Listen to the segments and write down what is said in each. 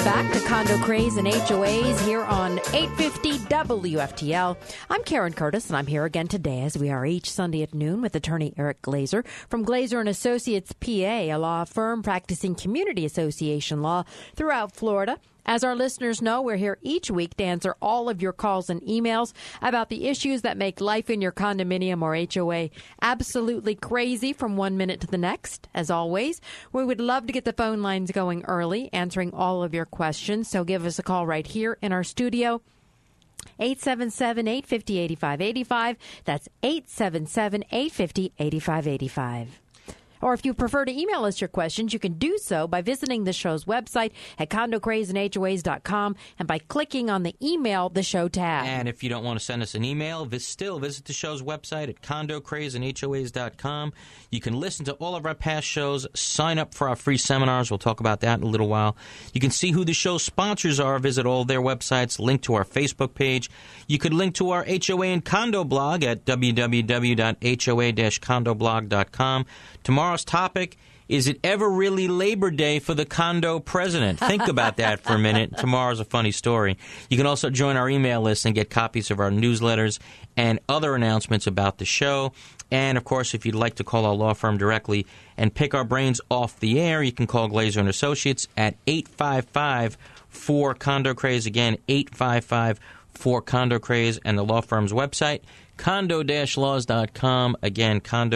back to Condo Craze and HOAs here on 850 WFTL. I'm Karen Curtis, and I'm here again today, as we are each Sunday at noon, with attorney Eric Glazer from Glazer & Associates, PA, a law firm practicing community association law throughout Florida. As our listeners know, we're here each week to answer all of your calls and emails about the issues that make life in your condominium or HOA absolutely crazy from one minute to the next. As always, we would love to get the phone lines going early, answering all of your questions. So give us a call right here in our studio. 877-850-8585. That's 877-850-8585. Or if you prefer to email us your questions, you can do so by visiting the show's website at condocrazeandhoas.com and by clicking on the Email the Show tab. And if you don't want to send us an email, still visit the show's website at condocrazeandhoas.com. You can listen to all of our past shows, sign up for our free seminars. We'll talk about that in a little while. You can see who the show's sponsors are, visit all their websites, link to our Facebook page. You could link to our HOA and condo blog at www.hoa-condoblog.com. Tomorrow's topic, is it ever really Labor Day for the condo president? Think about that for a minute. Tomorrow's a funny story. You can also join our email list and get copies of our newsletters and other announcements about the show. And, of course, if you'd like to call our law firm directly and pick our brains off the air, you can call Glazer & Associates at 855-4-CONDO-CRAZE. Again, 855-4-CONDO-CRAZE, and the law firm's website, condo-laws.com. Again,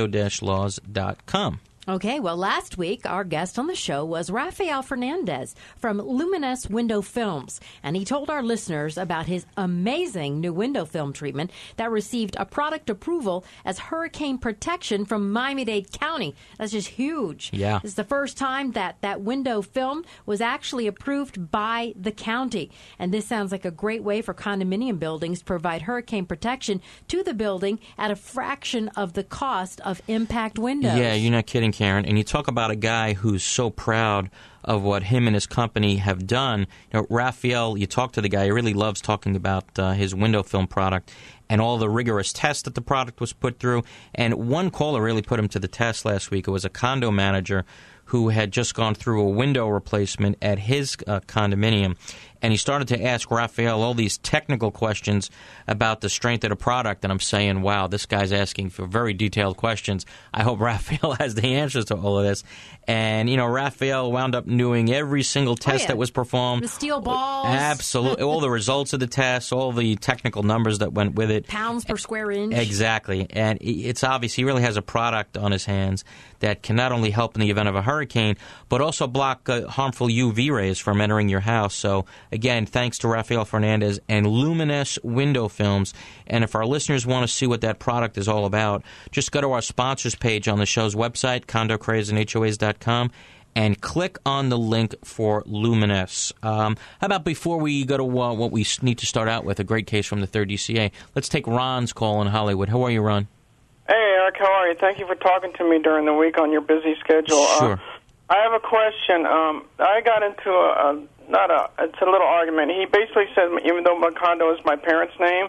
condo-laws.com. Okay, well, last week, our guest on the show was Rafael Fernandez from Luminess Window Films, and he told our listeners about his amazing new window film treatment that received a product approval as hurricane protection from Miami-Dade County. That's just huge. Yeah. It's the first time that window film was actually approved by the county, and this sounds like a great way for condominium buildings to provide hurricane protection to the building at a fraction of the cost of impact windows. Yeah, you're not kidding, Karen. And you talk about a guy who's so proud of what him and his company have done. You know, Raphael, you talk to the guy, he really loves talking about his window film product and all the rigorous tests that the product was put through. And one caller really put him to the test last week. It was a condo manager who had just gone through a window replacement at his condominium. And he started to ask Raphael all these technical questions about the strength of the product. And I'm saying, wow, this guy's asking for very detailed questions. I hope Raphael has the answers to all of this. And, you know, Raphael wound up doing every single test that was performed. The steel balls. Absolutely. All the results of the tests, all the technical numbers that went with it. Pounds per square inch. Exactly. And it's obvious he really has a product on his hands that can not only help in the event of a hurricane, but also block harmful UV rays from entering your house. So, again, thanks to Rafael Fernandez and Luminess Window Films. And if our listeners want to see what that product is all about, just go to our sponsors page on the show's website, condocrazeandhoas.com, and click on the link for Luminess. How about before we go to what we need to start out with, a great case from the 3rd DCA, let's take Ron's call in Hollywood. How are you, Ron? Hey, Eric, how are you? Thank you for talking to me during the week on your busy schedule. Sure. I have a question. I got into it's a little argument. He basically said, even though my condo is my parents' name,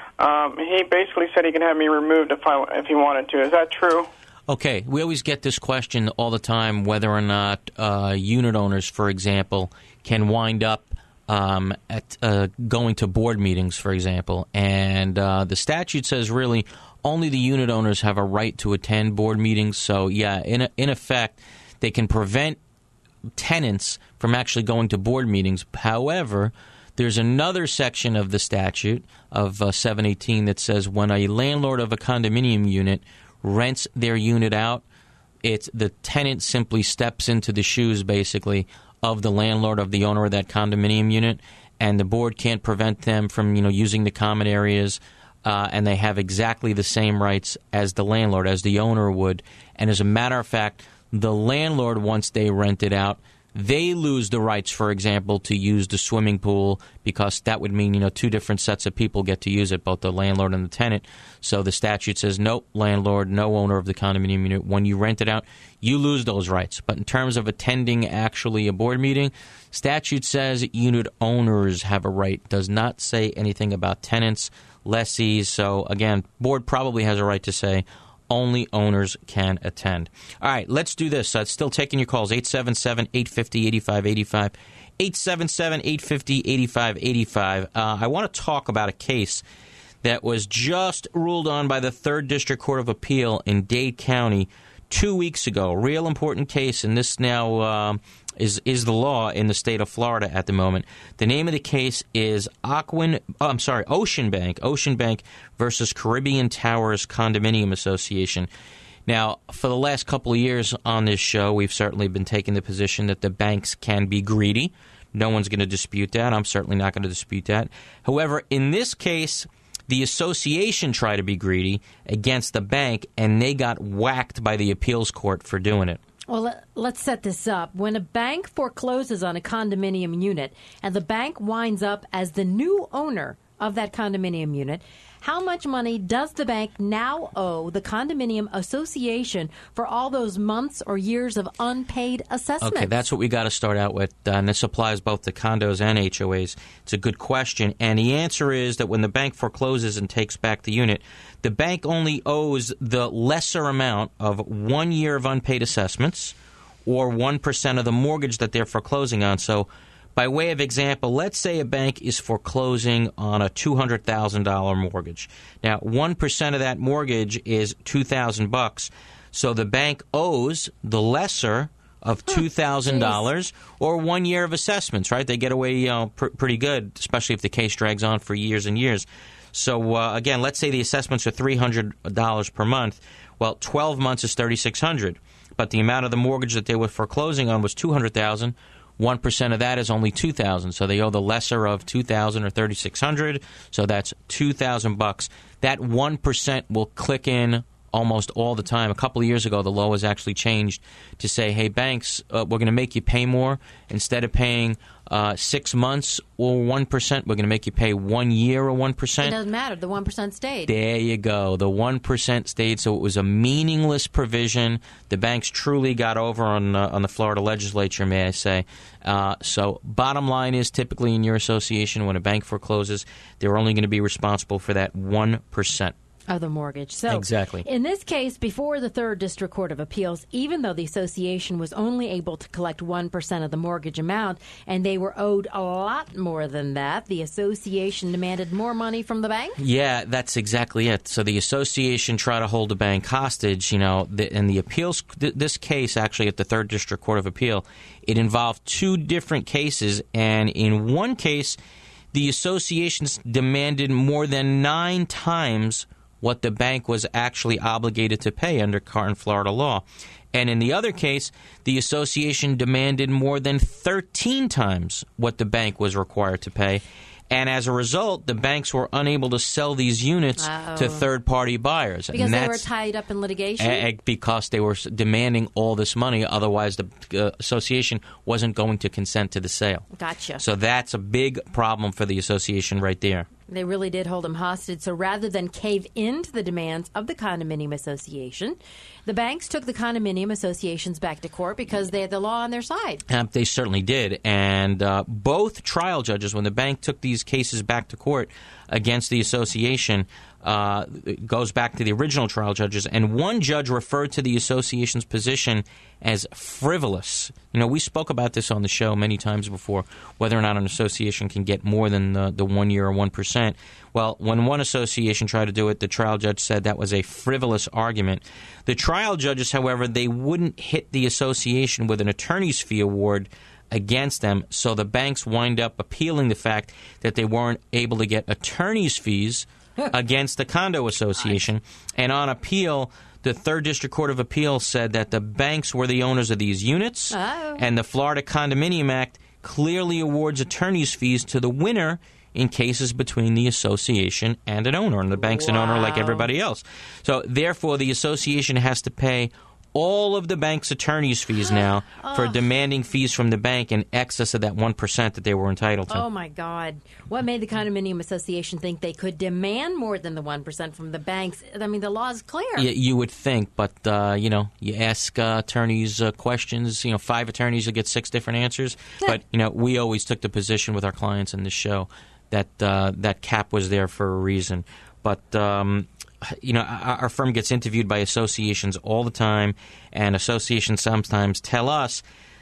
he basically said he can have me removed if he wanted to. Is that true? Okay, we always get this question all the time, whether or not unit owners, for example, can wind up at going to board meetings, for example. And the statute says really only the unit owners have a right to attend board meetings. So, yeah, in effect, they can prevent tenants from actually going to board meetings. However, there's another section of the statute of 718 that says when a landlord of a condominium unit rents their unit out, the tenant simply steps into the shoes, basically, of the landlord, of the owner of that condominium unit, and the board can't prevent them from, using the common areas, and they have exactly the same rights as the landlord, as the owner would. And as a matter of fact, the landlord, once they rent it out, they lose the rights, for example, to use the swimming pool, because that would mean, two different sets of people get to use it, both the landlord and the tenant. So the statute says, nope, landlord, no owner of the condominium unit. When you rent it out, you lose those rights. But in terms of attending actually a board meeting, statute says unit owners have a right. Does not say anything about tenants, lessees. So again, board probably has a right to say only owners can attend. All right, let's do this. Still taking your calls, 877-850-8585, 877-850-8585. I want to talk about a case that was just ruled on by the 3rd District Court of Appeal in Dade County 2 weeks ago. Real important case, and this now is the law in the state of Florida at the moment. The name of the case is Ocean Bank versus Caribbean Towers Condominium Association. Now, for the last couple of years on this show, we've certainly been taking the position that the banks can be greedy. No one's going to dispute that. I'm certainly not going to dispute that. However, in this case, the association tried to be greedy against the bank, and they got whacked by the appeals court for doing it. Well, let's set this up. When a bank forecloses on a condominium unit and the bank winds up as the new owner of that condominium unit, how much money does the bank now owe the condominium association for all those months or years of unpaid assessments? Okay, that's what we got to start out with, and this applies both to condos and HOAs. It's a good question, and the answer is that when the bank forecloses and takes back the unit, the bank only owes the lesser amount of 1 year of unpaid assessments or 1% of the mortgage that they're foreclosing on. So, by way of example, let's say a bank is foreclosing on a $200,000 mortgage. Now, 1% of that mortgage is $2,000, so the bank owes the lesser of $2,000 or 1 year of assessments, right? They get away pretty good, especially if the case drags on for years and years. So, again, let's say the assessments are $300 per month. Well, 12 months is $3,600, but the amount of the mortgage that they were foreclosing on was $200,000. 1% of that is only $2,000, so they owe the lesser of $2,000 or $3,600, so that's $2,000. That 1% will click in almost all the time. A couple of years ago, the law was actually changed to say, hey, banks, we're going to make you pay more. Instead of paying 6 months or 1%, we're going to make you pay 1 year or 1%. It doesn't matter. The 1% stayed. There you go. The 1% stayed, so it was a meaningless provision. The banks truly got over on the Florida legislature, may I say. So bottom line is, typically in your association, when a bank forecloses, they're only going to be responsible for that 1%. Of the mortgage. So, exactly. In this case, before the 3rd District Court of Appeals, even though the association was only able to collect 1% of the mortgage amount, and they were owed a lot more than that, the association demanded more money from the bank? Yeah, that's exactly it. So the association tried to hold the bank hostage, and the appeals, this case actually at the 3rd District Court of Appeal, it involved 2 different cases, and in one case, the associations demanded more than 9 times what the bank was actually obligated to pay under current Florida law. And in the other case, the association demanded more than 13 times what the bank was required to pay. And as a result, the banks were unable to sell these units to third-party buyers. Because they were tied up in litigation? Because they were demanding all this money. Otherwise, the association wasn't going to consent to the sale. Gotcha. So that's a big problem for the association right there. They really did hold them hostage. So rather than cave into the demands of the condominium association, the banks took the condominium associations back to court because they had the law on their side. They certainly did. And both trial judges, when the bank took these cases back to court against the association, it goes back to the original trial judges, and one judge referred to the association's position as frivolous. We spoke about this on the show many times before, whether or not an association can get more than the 1 year or 1%. Well, when one association tried to do it, the trial judge said that was a frivolous argument. The trial judges, however, they wouldn't hit the association with an attorney's fee award against them, so the banks wind up appealing the fact that they weren't able to get attorney's fees against the condo association. And on appeal, the 3rd District Court of Appeals said that the banks were the owners of these units, and the Florida Condominium Act clearly awards attorney's fees to the winner in cases between the association and an owner, and the bank's an owner like everybody else. So, therefore, the association has to pay all of the bank's attorney's fees now for demanding fees from the bank in excess of that 1% that they were entitled to. Oh, my God. What made the Condominium Association think they could demand more than the 1% from the banks? I mean, the law is clear. You would think, but, you ask attorneys questions, 5 attorneys will get 6 different answers. But, we always took the position with our clients in this show that that cap was there for a reason. But our firm gets interviewed by associations all the time, and associations sometimes tell us,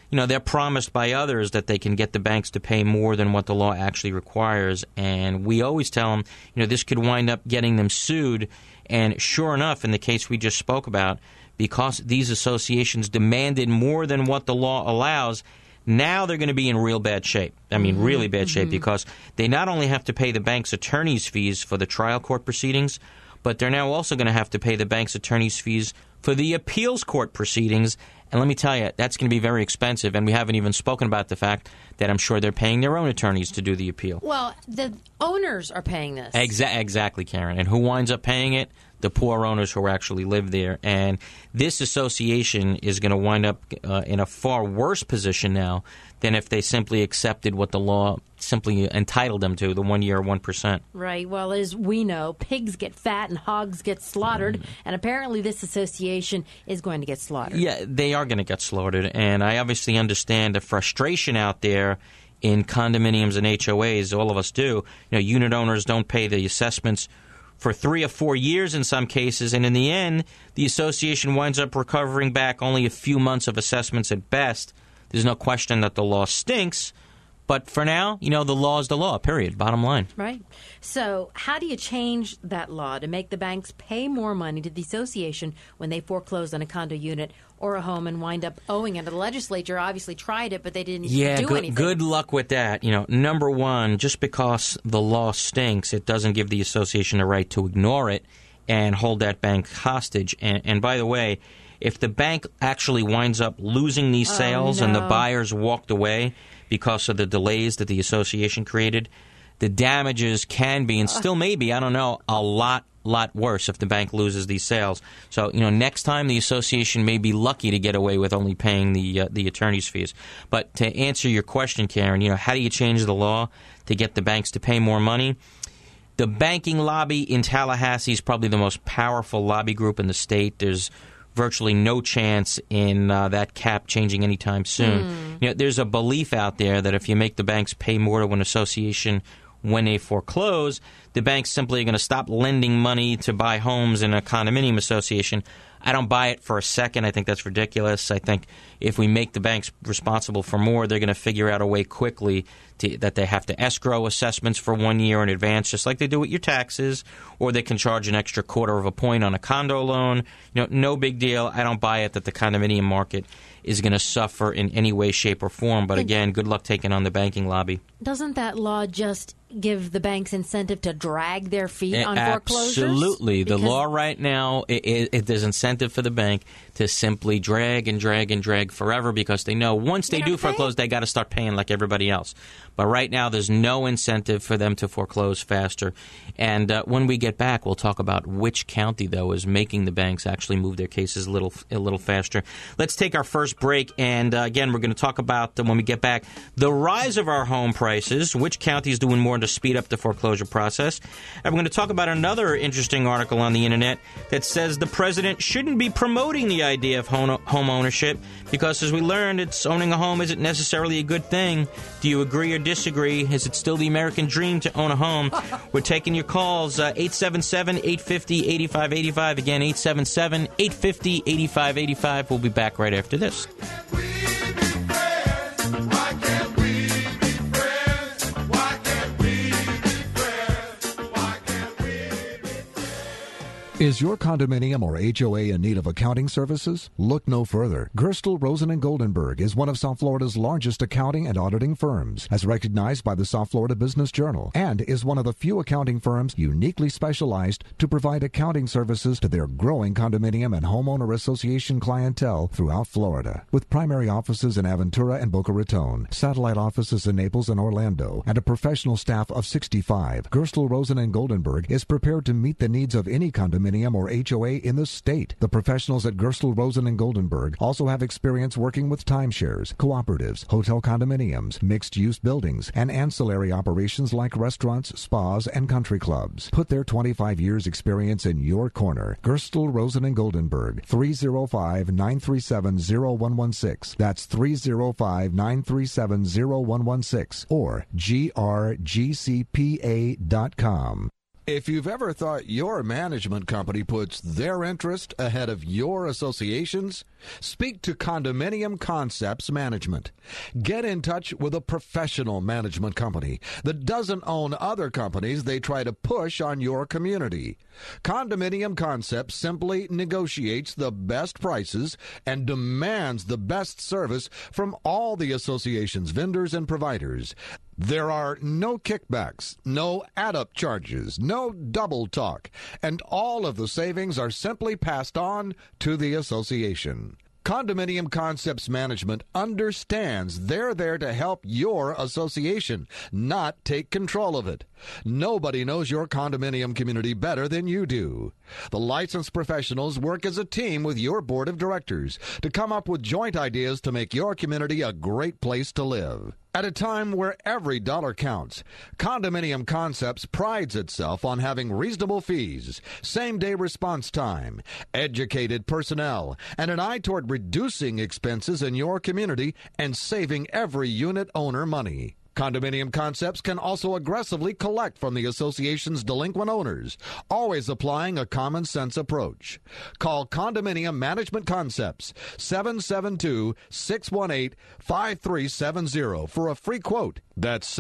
they're promised by others that they can get the banks to pay more than what the law actually requires. And we always tell them, this could wind up getting them sued. And sure enough, in the case we just spoke about, because these associations demanded more than what the law allows, now they're going to be in real bad shape. I mean, really bad shape, because they not only have to pay the bank's attorney's fees for the trial court proceedings, but they're now also going to have to pay the bank's attorney's fees for the appeals court proceedings. And let me tell you, that's going to be very expensive. And we haven't even spoken about the fact that I'm sure they're paying their own attorneys to do the appeal. Well, the owners are paying this. Exactly, Karen. And who winds up paying it? The poor owners who actually live there. And this association is going to wind up in a far worse position now than if they simply accepted what the law simply entitled them to, the 1 year 1%. Right. Well, as we know, pigs get fat and hogs get slaughtered, and apparently this association is going to get slaughtered. Yeah, they are going to get slaughtered, and I obviously understand the frustration out there in condominiums and HOAs. All of us do. Unit owners don't pay the assessments for 3 or 4 years in some cases, and in the end, the association winds up recovering back only a few months of assessments at best. There's no question that the law stinks, but for now, the law is the law, period, bottom line. Right. So how do you change that law to make the banks pay more money to the association when they foreclose on a condo unit or a home and wind up owing it? The legislature obviously tried it, but they didn't do anything. Good luck with that. Number one, just because the law stinks, it doesn't give the association a right to ignore it and hold that bank hostage. And by the way, if the bank actually winds up losing these sales and the buyers walked away because of the delays that the association created, the damages can be, and still may be, I don't know, a lot worse if the bank loses these sales. So, next time the association may be lucky to get away with only paying the attorney's fees. But to answer your question, Karen, how do you change the law to get the banks to pay more money? The banking lobby in Tallahassee is probably the most powerful lobby group in the state. There's virtually no chance in that cap changing anytime soon. There's a belief out there that if you make the banks pay more to an association when they foreclose, the banks simply are going to stop lending money to buy homes in a condominium association. I don't buy it for a second. I think that's ridiculous. I think if we make the banks responsible for more, they're going to figure out a way quickly that they have to escrow assessments for 1 year in advance, just like they do with your taxes, or they can charge an extra 1/4 point on a condo loan. No big deal. I don't buy it that the condominium market is going to suffer in any way, shape, or form. But again, good luck taking on the banking lobby. Doesn't that law just give the banks incentive to drag their feet on foreclosures? Absolutely. The law right now, there's incentive for the bank to simply drag and drag and drag forever, because they know once they do foreclose, they got to start paying like everybody else. But right now, there's no incentive for them to foreclose faster. And when we get back, we'll talk about which county, though, is making the banks actually move their cases a little faster. Let's take our first break. And again, we're going to talk about, when we get back, the rise of our home prices, which county is doing more to speed up the foreclosure process. And we're going to talk about another interesting article on the internet that says the president shouldn't be promoting the idea of home ownership, because as we learned, owning a home isn't necessarily a good thing. Do you agree or disagree? Is it still the American dream to own a home? We're taking your calls, 877-850-8585. Again, 877-850-8585. We'll be back right after this. Is your condominium or HOA in need of accounting services? Look no further. Gerstle, Rosen & Goldenberg is one of South Florida's largest accounting and auditing firms, as recognized by the South Florida Business Journal, and is one of the few accounting firms uniquely specialized to provide accounting services to their growing condominium and homeowner association clientele throughout Florida. With primary offices in Aventura and Boca Raton, satellite offices in Naples and Orlando, and a professional staff of 65, Gerstle, Rosen & Goldenberg is prepared to meet the needs of any condominium or HOA in the state. The professionals at Gerstle, Rosen & Goldenberg also have experience working with timeshares, cooperatives, hotel condominiums, mixed-use buildings, and ancillary operations like restaurants, spas, and country clubs. Put their 25 years experience in your corner. Gerstle, Rosen & Goldenberg, 305-937-0116. That's 305-937-0116 or grgcpa.com. If you've ever thought your management company puts their interest ahead of your association's, speak to Condominium Concepts Management. Get in touch with a professional management company that doesn't own other companies they try to push on your community. Condominium Concepts simply negotiates the best prices and demands the best service from all the association's vendors and providers. There are no kickbacks, no add-up charges, no double talk, and all of the savings are simply passed on to the association. Condominium Concepts Management understands they're there to help your association, not take control of it. Nobody knows your condominium community better than you do. The licensed professionals work as a team with your board of directors to come up with joint ideas to make your community a great place to live. At a time where every dollar counts, Condominium Concepts prides itself on having reasonable fees, same-day response time, educated personnel, and an eye toward reducing expenses in your community and saving every unit owner money. Condominium Concepts can also aggressively collect from the association's delinquent owners, always applying a common-sense approach. Call Condominium Management Concepts, 772-618-5370 for a free quote. That's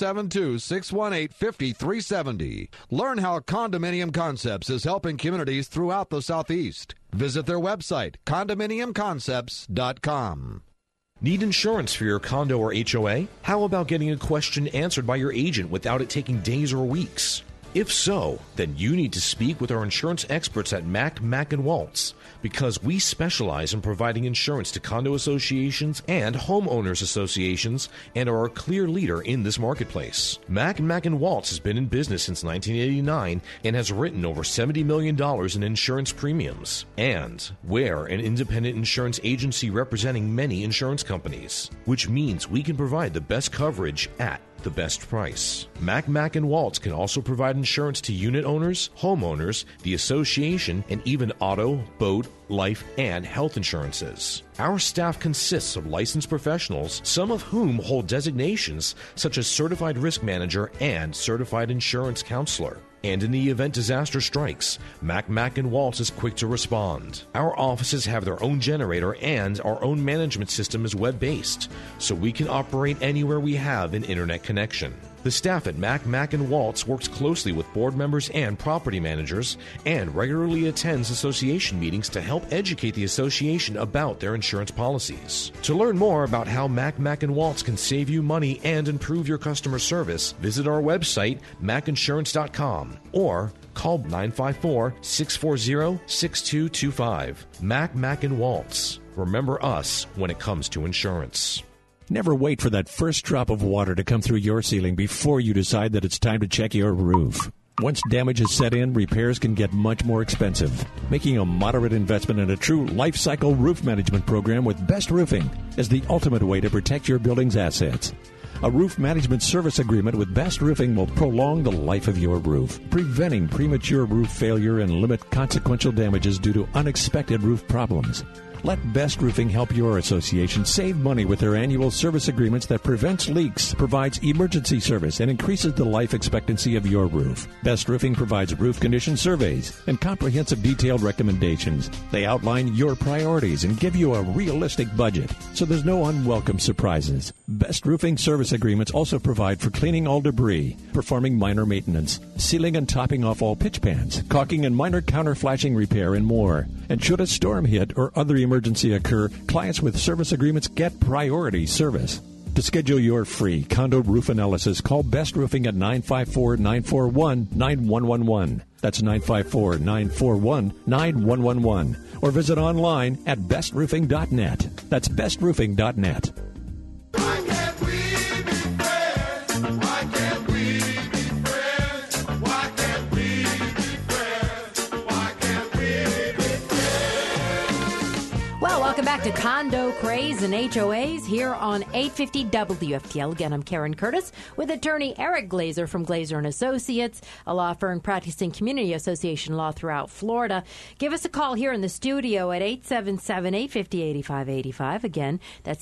772-618-5370. Learn how Condominium Concepts is helping communities throughout the Southeast. Visit their website, condominiumconcepts.com. Need insurance for your condo or HOA? How about getting a question answered by your agent without it taking days or weeks? If so, then you need to speak with our insurance experts at Mack Waltz, because we specialize in providing insurance to condo associations and homeowners associations and are a clear leader in this marketplace. Mack Waltz has been in business since 1989 and has written over $70 million in insurance premiums. And we're an independent insurance agency representing many insurance companies, which means we can provide the best coverage at the best price. Mack Waltz can also provide insurance to unit owners, homeowners, the association, and even auto, boat, life, and health insurances. Our staff consists of licensed professionals, some of whom hold designations such as Certified Risk Manager and Certified Insurance Counselor. And in the event disaster strikes, Mack Waltz is quick to respond. Our offices have their own generator and our own management system is web-based, so we can operate anywhere we have an internet connection. The staff at Mack Waltz works closely with board members and property managers and regularly attends association meetings to help educate the association about their insurance policies. To learn more about how Mack Waltz can save you money and improve your customer service, visit our website, mackinsurance.com, or call 954-640-6225. Mack Waltz. Remember us when it comes to insurance. Never wait for that first drop of water to come through your ceiling before you decide that it's time to check your roof. Once damage is set in, repairs can get much more expensive. Making a moderate investment in a true life cycle roof management program with Best Roofing is the ultimate way to protect your building's assets. A roof management service agreement with Best Roofing will prolong the life of your roof, preventing premature roof failure and limit consequential damages due to unexpected roof problems. Let Best Roofing help your association save money with their annual service agreements that prevents leaks, provides emergency service, and increases the life expectancy of your roof. Best Roofing provides roof condition surveys and comprehensive detailed recommendations. They outline your priorities and give you a realistic budget, so there's no unwelcome surprises. Best Roofing service agreements also provide for cleaning all debris, performing minor maintenance, sealing and topping off all pitch pans, caulking and minor counter flashing repair, and more. And should a storm hit or other emergency occur, clients with service agreements get priority service. To schedule your free condo roof analysis, call Best Roofing at 954-941-9111. That's 954-941-9111. Or visit online at bestroofing.net. That's bestroofing.net. Welcome back to Condo Craze and HOAs here on 850 WFTL. Again, I'm Karen Curtis with attorney Eric Glazer from Glazer & Associates, a law firm practicing community association law throughout Florida. Give us a call here in the studio at 877-850-8585. Again, that's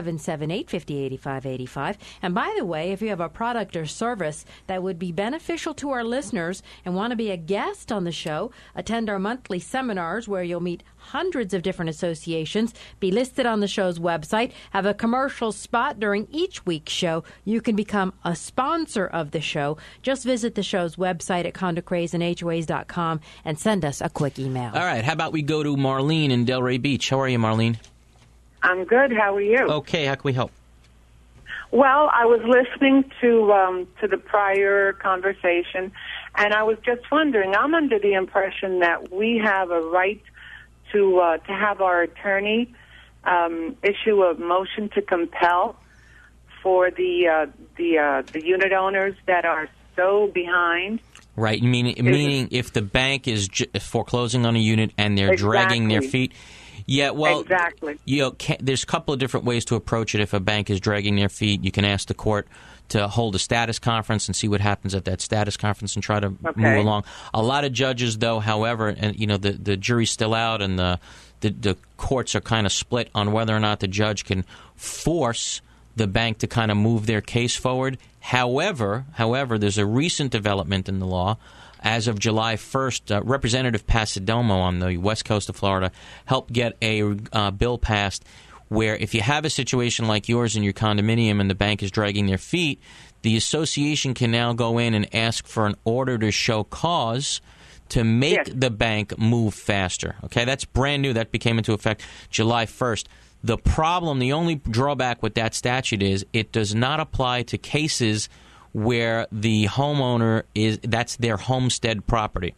877-850-8585. And by the way, if you have a product or service that would be beneficial to our listeners and want to be a guest on the show, attend our monthly seminars where you'll meet hundreds of different associations, be listed on the show's website, have a commercial spot during each week's show. You can become a sponsor of the show. Just visit the show's website at condocrazeandhoas.com and send us a quick email. All right, how about we go to Marlene in Delray Beach? How are you, Marlene? I'm good. How are you? Okay, how can we help? Well, I was listening to the prior conversation, and I was just wondering, I'm under the impression that we have a right to have our attorney issue a motion to compel for the unit owners that are so behind. Right, meaning if the bank is foreclosing on a unit and they're dragging their feet. Yeah, well, exactly. There's a couple of different ways to approach it. If a bank is dragging their feet, you can ask the court to hold a status conference and see what happens at that status conference and try to move along. A lot of judges, though, however, and the jury's still out and the courts are kind of split on whether or not the judge can force the bank to kind of move their case forward. However, there's a recent development in the law. As of July 1st, Representative Passidomo on the west coast of Florida helped get a bill passed where if you have a situation like yours in your condominium and the bank is dragging their feet, the association can now go in and ask for an order to show cause to make the bank move faster. Okay, that's brand new. That became into effect July 1st. The problem, the only drawback with that statute is it does not apply to cases where the homeowner that's their homestead property.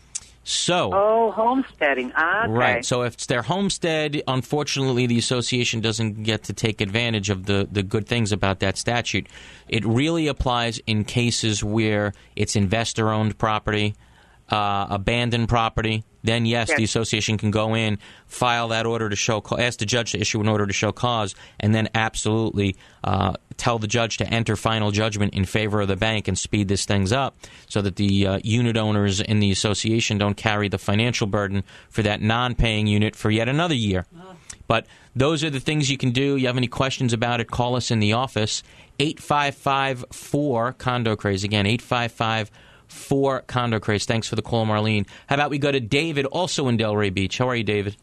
So, homesteading. Okay. Right. So if it's their homestead, unfortunately, the association doesn't get to take advantage of the good things about that statute. It really applies in cases where it's investor-owned property, abandoned property. Then, yes, the association can go in, file that order to show cause, ask the judge to issue an order to show cause, and then absolutely tell the judge to enter final judgment in favor of the bank and speed this things up so that the unit owners in the association don't carry the financial burden for that non-paying unit for yet another year. But those are the things you can do. You have any questions about it, call us in the office, 855-4-CONDO-CRAZE. Again, 855-4-CONDO-CRAZE. Thanks for the call, Marlene. How about we go to David, also in Delray Beach. How are you, David?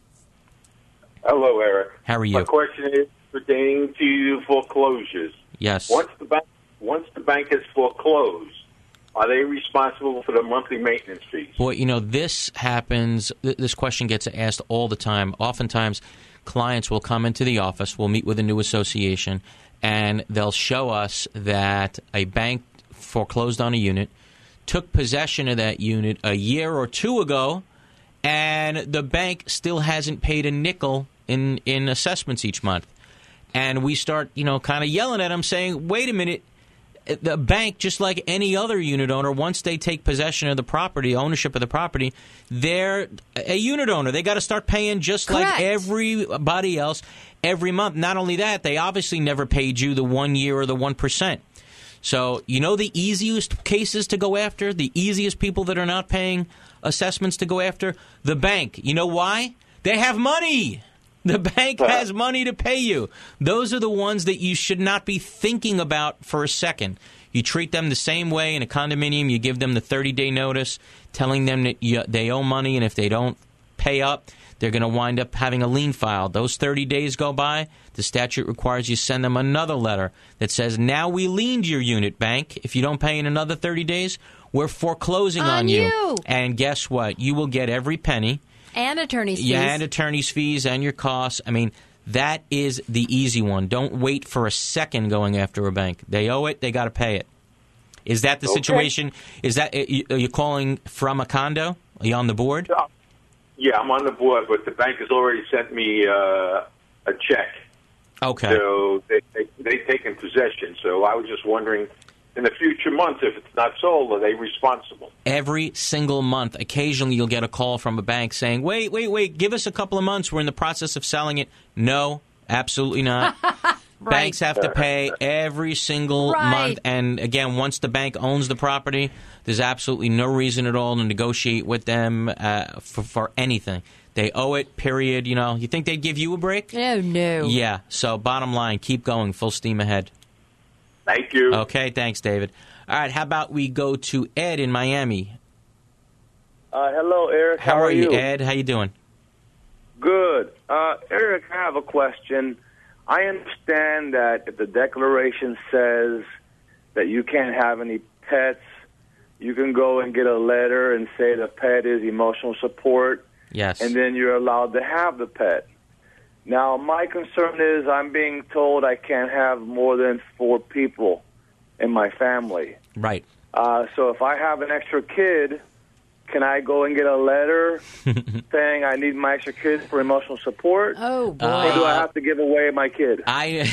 Hello, Eric. How are you? My question is pertaining to foreclosures. Yes. Once the bank has foreclosed, are they responsible for the monthly maintenance fees? Boy, this happens. This question gets asked all the time. Oftentimes, clients will come into the office, we'll meet with a new association, and they'll show us that a bank foreclosed on a unit, took possession of that unit a year or two ago, and the bank still hasn't paid a nickel in assessments each month. And we start, kind of yelling at them saying, wait a minute, the bank, just like any other unit owner, once they take possession of the property, ownership of the property, they're a unit owner. They got to start paying just like everybody else every month. Not only that, they obviously never paid you the 1 year or the 1%. So, the easiest cases to go after, the easiest people that are not paying assessments to go after? The bank. You know why? They have money. The bank has money to pay you. Those are the ones that you should not be thinking about for a second. You treat them the same way in a condominium. You give them the 30-day notice, telling them that they owe money, and if they don't pay up, they're going to wind up having a lien filed. Those 30 days go by, the statute requires you send them another letter that says, now we liened your unit, bank. If you don't pay in another 30 days, we're foreclosing on you. And guess what? You will get every penny. And attorney's fees. Yeah, and attorney's fees and your costs. I mean, that is the easy one. Don't wait for a second going after a bank. They owe it. They got to pay it. Is that the situation? Are you calling from a condo? Are you on the board? Yeah, I'm on the board, but the bank has already sent me a check. Okay. So they've taken possession. So I was just wondering in the future months, if it's not sold, are they responsible? Every single month. Occasionally you'll get a call from a bank saying, wait, give us a couple of months. We're in the process of selling it. No, absolutely not. Right. Banks have to pay every single month. And again, once the bank owns the property, there's absolutely no reason at all to negotiate with them for anything. They owe it, period. You know, you think they'd give you a break? Oh, no. Yeah. So bottom line, keep going, full steam ahead. Thank you. Okay, thanks, David. All right, how about we go to Ed in Miami? Hello, Eric. How are you, Ed? How you doing? Good. Eric, I have a question. I understand that if the declaration says that you can't have any pets, you can go and get a letter and say the pet is emotional support. Yes. And then you're allowed to have the pet. Now, my concern is I'm being told I can't have more than 4 people in my family. Right. So if I have an extra kid, can I go and get a letter saying I need my extra kid for emotional support? Oh, boy. Or do I have to give away my kid?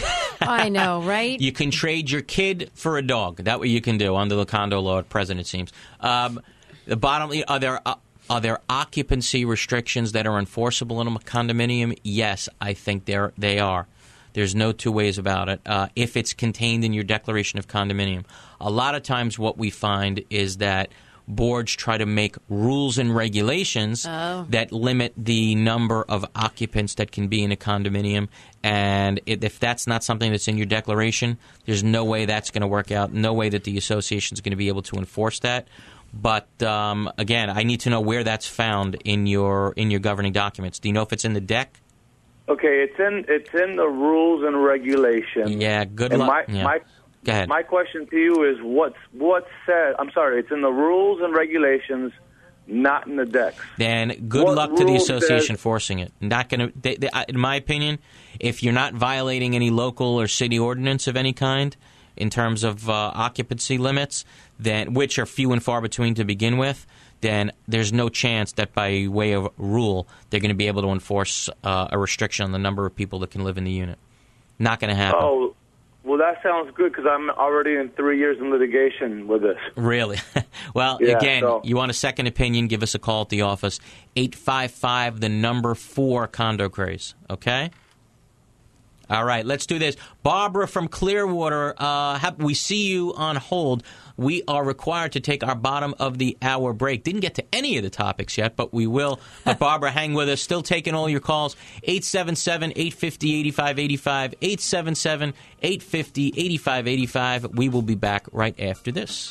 I know, right? You can trade your kid for a dog. That what you can do under the condo law at present, it seems. The bottom, are there occupancy restrictions that are enforceable in a condominium? Yes, I think they are. There's no two ways about it. If it's contained in your declaration of condominium. A lot of times what we find is that boards try to make rules and regulations that limit the number of occupants that can be in a condominium. And if that's not something that's in your declaration, there's no way that's going to work out, no way that the association is going to be able to enforce that. But, again, I need to know where that's found in your governing documents. Do you know if it's in the deck? Okay, it's in the rules and regulations. Yeah, good luck. Go ahead. My question to you is what's said. I'm sorry, it's in the rules and regulations, not in the decks. Then good luck to the association forcing it. Not going to. In my opinion, if you're not violating any local or city ordinance of any kind in terms of occupancy limits, then which are few and far between to begin with, then there's no chance that by way of rule they're going to be able to enforce a restriction on the number of people that can live in the unit. Not going to happen. Oh, well, that sounds good because I'm already in 3 years in litigation with this. Really? Well, again, you want a second opinion, give us a call at the office, 855-4 Condo Craze, okay? All right, let's do this. Barbara from Clearwater, we see you on hold. We are required to take our bottom of the hour break. Didn't get to any of the topics yet, but we will. But Barbara, hang with us. Still taking all your calls. 877-850-8585. 877-850-8585. We will be back right after this.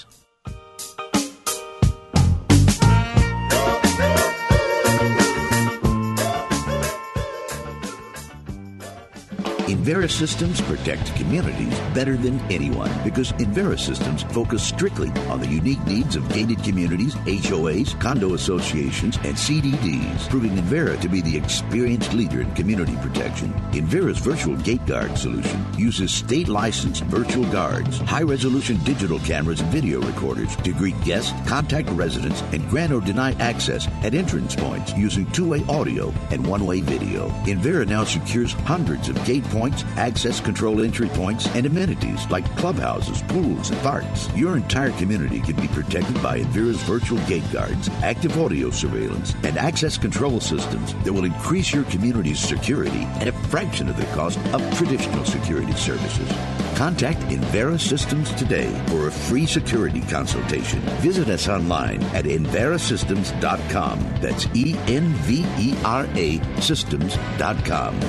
Invera Systems protect communities better than anyone because Invera Systems focus strictly on the unique needs of gated communities, HOAs, condo associations, and CDDs, proving Invera to be the experienced leader in community protection. Invera's virtual gate guard solution uses state-licensed virtual guards, high-resolution digital cameras and video recorders to greet guests, contact residents, and grant or deny access at entrance points using two-way audio and one-way video. Invera now secures hundreds of gate points, access control entry points, and amenities like clubhouses, pools, and parks. Your entire community can be protected by Invera's virtual gate guards, active audio surveillance, and access control systems that will increase your community's security at a fraction of the cost of traditional security services. Contact Invera Systems today for a free security consultation. Visit us online at inverasystems.com. That's ENVERA systems.com.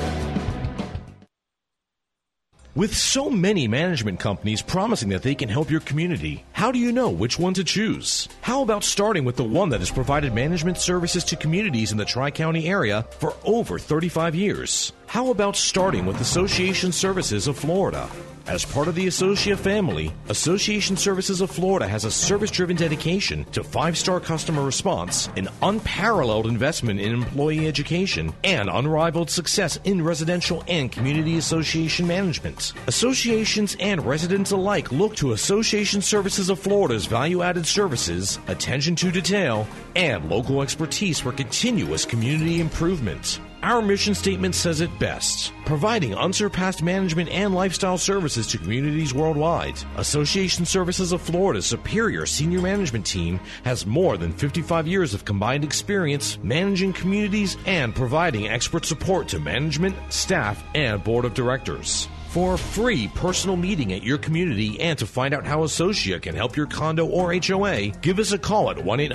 With so many management companies promising that they can help your community, how do you know which one to choose? How about starting with the one that has provided management services to communities in the Tri-County area for over 35 years? How about starting with Association Services of Florida? As part of the Associa family, Association Services of Florida has a service-driven dedication to 5-star customer response, an unparalleled investment in employee education, and unrivaled success in residential and community association management. Associations and residents alike look to Association Services of Florida's value-added services, attention to detail, and local expertise for continuous community improvement. Our mission statement says it best, providing unsurpassed management and lifestyle services to communities worldwide. Association Services of Florida's superior senior management team has more than 55 years of combined experience managing communities and providing expert support to management, staff, and board of directors. For a free personal meeting at your community and to find out how Associa can help your condo or HOA, give us a call at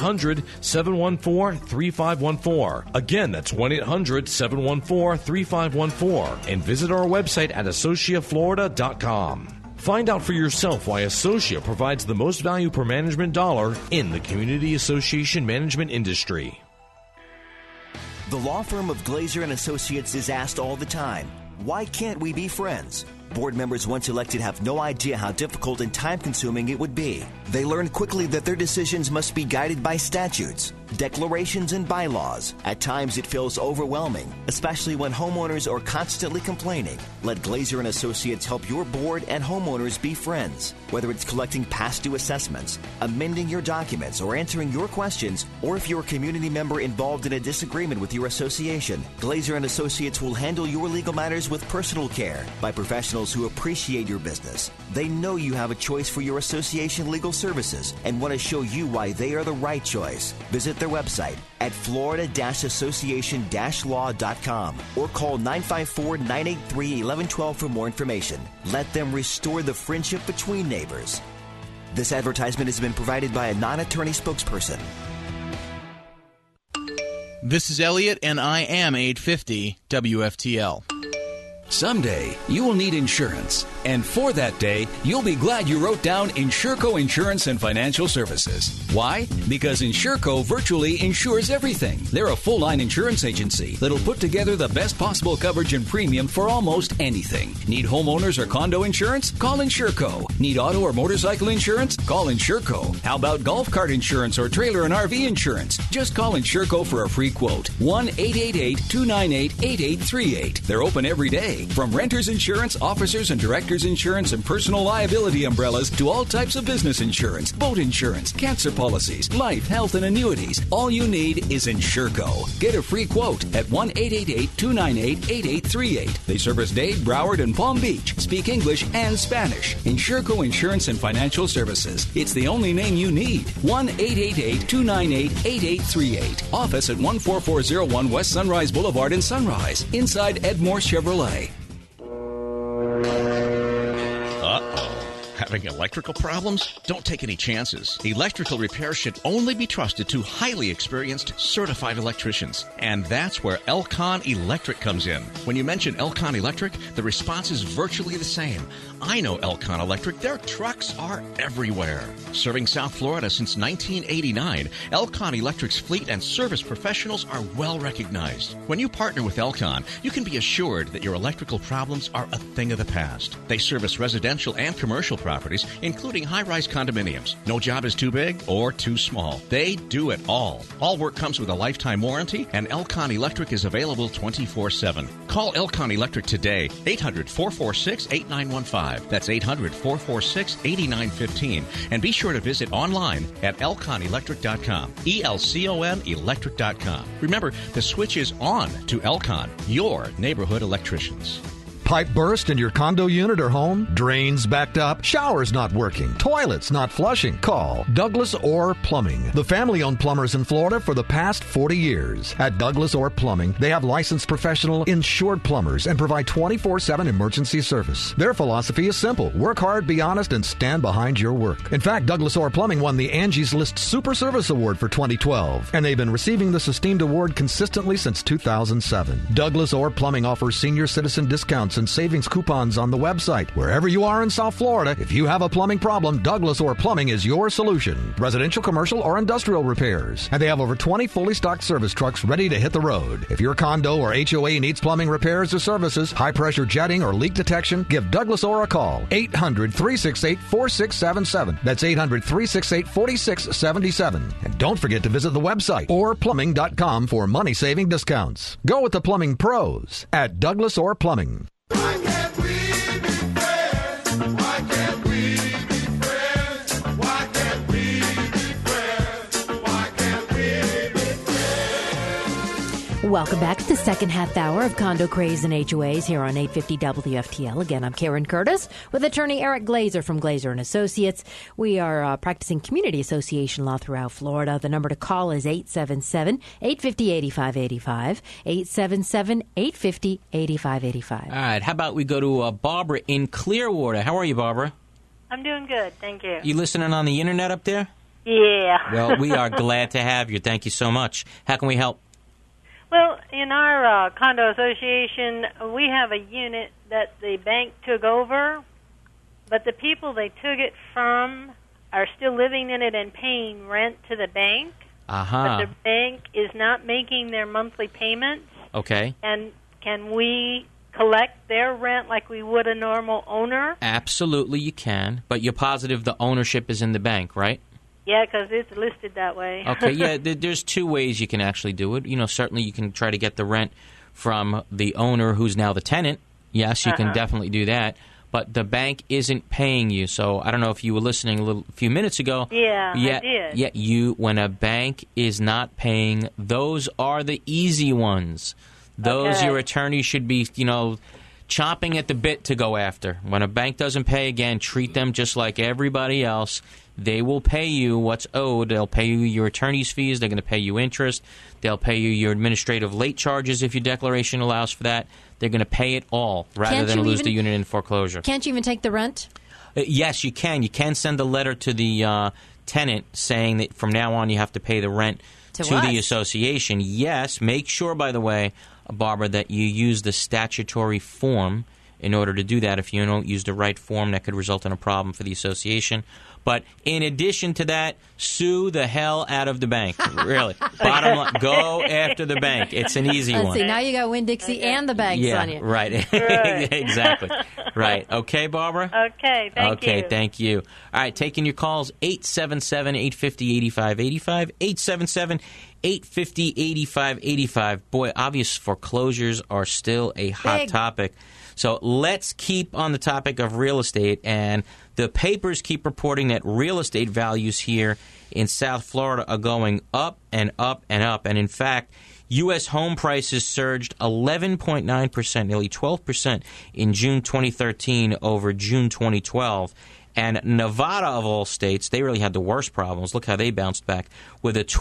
1-800-714-3514. Again, that's 1-800-714-3514. And visit our website at associaflorida.com. Find out for yourself why Associa provides the most value per management dollar in the community association management industry. The law firm of Glazer & Associates is asked all the time, why can't we be friends? Board members once elected have no idea how difficult and time-consuming it would be. They learn quickly that their decisions must be guided by statutes, declarations, and bylaws. At times it feels overwhelming, especially when homeowners are constantly complaining. Let Glazer & Associates help your board and homeowners be friends. Whether it's collecting past due assessments, amending your documents, or answering your questions, or if you're a community member involved in a disagreement with your association, Glazer & Associates will handle your legal matters with personal care by professionals who appreciate your business. They know you have a choice for your association legal services and want to show you why they are the right choice. Visit their website at florida-association-law.com or call 954-983-1112 for more information. Let them restore the friendship between neighbors. This advertisement has been provided by a non-attorney spokesperson. This is Elliot, and I am 850 WFTL. Someday, you will need insurance. And for that day, you'll be glad you wrote down Insurco Insurance and Financial Services. Why? Because Insurco virtually insures everything. They're a full-line insurance agency that'll put together the best possible coverage and premium for almost anything. Need homeowners or condo insurance? Call Insurco. Need auto or motorcycle insurance? Call Insurco. How about golf cart insurance or trailer and RV insurance? Just call Insurco for a free quote. 1-888-298-8838. They're open every day. From renters insurance, officers and directors insurance, and personal liability umbrellas to all types of business insurance, boat insurance, cancer policies, life, health, and annuities. All you need is Insurco. Get a free quote at 1-888-298-8838. They service Dade, Broward, and Palm Beach. Speak English and Spanish. Insurco Insurance and Financial Services. It's the only name you need. 1-888-298-8838. Office at 14401 West Sunrise Boulevard in Sunrise. Inside Edmore Chevrolet. Having electrical problems? Don't take any chances. Electrical repair should only be trusted to highly experienced, certified electricians. And that's where Elcon Electric comes in. When you mention Elcon Electric, the response is virtually the same. I know Elcon Electric. Their trucks are everywhere. Serving South Florida since 1989, Elcon Electric's fleet and service professionals are well recognized. When you partner with Elcon, you can be assured that your electrical problems are a thing of the past. They service residential and commercial properties, including high-rise condominiums. No job is too big or too small. They do it all. All work comes with a lifetime warranty, and Elcon Electric is available 24/7. Call Elcon Electric today, 800-446-8915. That's 800-446-8915. And be sure to visit online at elconelectric.com. ELCON electric.com. Remember, the switch is on to Elcon, your neighborhood electricians. Pipe burst in your condo unit or home? Drains backed up? Showers not working? Toilets not flushing? Call Douglas Orr Plumbing, the family-owned plumbers in Florida for the past 40 years. At Douglas Orr Plumbing, they have licensed professional insured plumbers and provide 24/7 emergency service. Their philosophy is simple. Work hard, be honest, and stand behind your work. In fact, Douglas Orr Plumbing won the Angie's List Super Service Award for 2012, and they've been receiving this esteemed award consistently since 2007. Douglas Orr Plumbing offers senior citizen discounts and savings coupons on the website. Wherever you are in South Florida, if you have a plumbing problem, Douglas Orr Plumbing is your solution. Residential, commercial, or industrial repairs. And they have over 20 fully stocked service trucks ready to hit the road. If your condo or HOA needs plumbing repairs or services, high-pressure jetting, or leak detection, give Douglas Orr a call. 800-368-4677. That's 800-368-4677. And don't forget to visit the website, orrplumbing.com, for money-saving discounts. Go with the plumbing pros at Douglas Orr Plumbing. Why can't we be friends? Why can't we be friends? Why can't we be friends? Why can't we be friends? Welcome back to the second half hour of Condo Craze and HOAs here on 850 WFTL. Again, I'm Karen Curtis with attorney Eric Glazer from Glazer & Associates. We are practicing community association law throughout Florida. The number to call is 877-850-8585, 877-850-8585. All right, how about we go to Barbara in Clearwater. How are you, Barbara? I'm doing good, thank you. You listening on the internet up there? Yeah. Well, we are glad to have you. Thank you so much. How can we help? Well, in our condo association, we have a unit that the bank took over, but the people they took it from are still living in it and paying rent to the bank. But the bank is not making their monthly payments. Okay. And can we collect their rent like we would a normal owner? Absolutely, you can. But you're positive the ownership is in the bank, right? Yeah, because it's listed that way. Okay, yeah, there's two ways you can actually do it. You know, certainly you can try to get the rent from the owner who's now the tenant. Yes, you can definitely do that. But the bank isn't paying you. So I don't know if you were listening a few minutes ago. Yeah, I did. Yeah, when a bank is not paying, those are the easy ones. Those your attorney should be, chomping at the bit to go after. When a bank doesn't pay, again, treat them just like everybody else. They will pay you what's owed. They'll pay you your attorney's fees. They're going to pay you interest. They'll pay you your administrative late charges if your declaration allows for that. They're going to pay it all rather than lose the unit in foreclosure. Can't you even take the rent? Yes, you can. You can send a letter to the tenant saying that from now on you have to pay the rent to the association. Yes, make sure, by the way, Barbara, that you use the statutory form in order to do that. If you don't use the right form, that could result in a problem for the association. But in addition to that, sue the hell out of the bank. Really. Bottom line, go after the bank. It's an easy one. Let's see, now you got Winn-Dixie and the banks on you. Right. Exactly. Right. Okay, Barbara? Okay, thank you. Okay, thank you. All right, taking your calls, 877-850-8585, 877-850-8585. Boy, obvious foreclosures are still a hot topic. So let's keep on the topic of real estate, and the papers keep reporting that real estate values here in South Florida are going up and up and up. And in fact, U.S. home prices surged 11.9%, nearly 12% in June 2013 over June 2012. And Nevada, of all states, they really had the worst problems. Look how they bounced back with a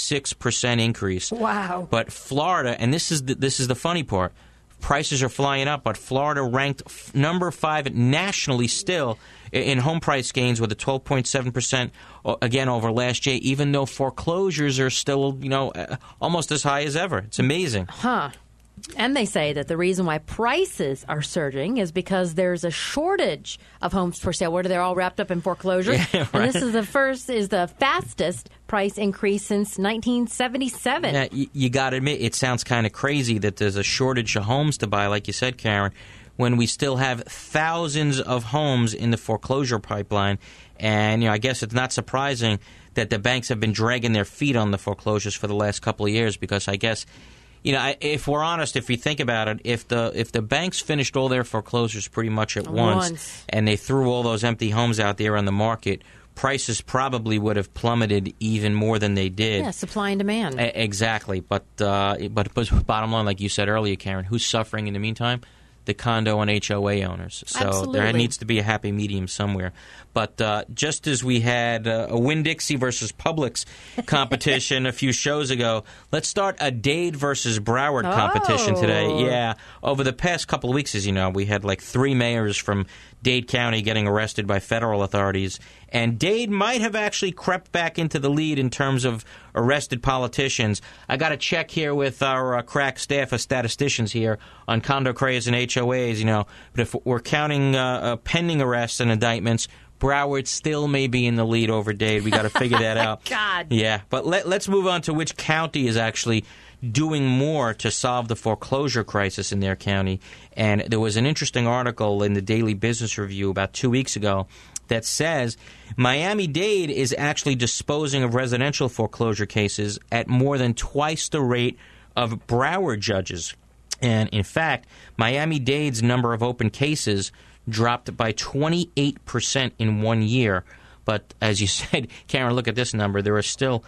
26% increase. Wow. But Florida, and this is the funny part, prices are flying up, but Florida ranked number 5 nationally still in home price gains with a 12.7% again over last year, even though foreclosures are still, almost as high as ever. It's amazing. Huh. And they say that the reason why prices are surging is because there's a shortage of homes for sale. They're all wrapped up in foreclosure. Yeah, right. And this is the fastest price increase since 1977. Yeah, you got to admit, it sounds kind of crazy that there's a shortage of homes to buy, like you said, Karen, when we still have thousands of homes in the foreclosure pipeline. And, I guess it's not surprising that the banks have been dragging their feet on the foreclosures for the last couple of years because I guess, if we're honest, if we think about it, if the banks finished all their foreclosures pretty much at once and they threw all those empty homes out there on the market, prices probably would have plummeted even more than they did. Yeah, supply and demand. Exactly. But bottom line, like you said earlier, Karen, who's suffering in the meantime? The condo and HOA owners. So Absolutely. There needs to be a happy medium somewhere. But just as we had a Winn-Dixie versus Publix competition a few shows ago, let's start a Dade versus Broward competition today. Yeah. Over the past couple of weeks, as you know, we had like 3 mayors from Dade County getting arrested by federal authorities. And Dade might have actually crept back into the lead in terms of arrested politicians. I got to check here with our crack staff of statisticians here on condo craze and HOAs, But if we're counting pending arrests and indictments, Broward still may be in the lead over Dade. We got to figure that out. God. Yeah, but let's move on to which county is actually doing more to solve the foreclosure crisis in their county. And there was an interesting article in the Daily Business Review about 2 weeks ago that says Miami-Dade is actually disposing of residential foreclosure cases at more than twice the rate of Broward judges. And in fact, Miami-Dade's number of open cases dropped by 28% in 1 year. But as you said, Karen, look at this number. There are still